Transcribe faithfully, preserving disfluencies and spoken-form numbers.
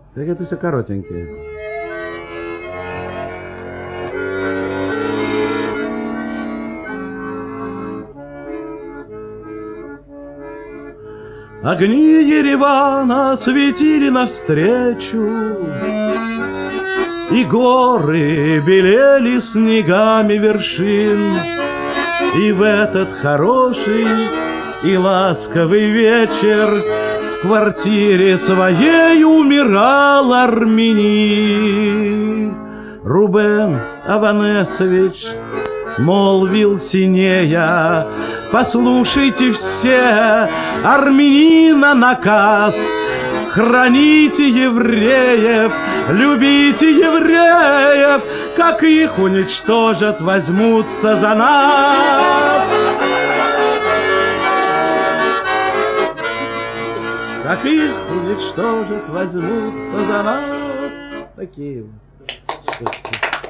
Так это все коротенькие. Огни Еревана светили навстречу, и горы белели снегами вершин. И в этот хороший и ласковый вечер в квартире своей умирал армянин. Рубен Аванесович молвил синея: послушайте все, армянина наказ, храните евреев, любите евреев, как их уничтожат, возьмутся за нас. Как их уничтожат, возьмутся за нас. Такие вот.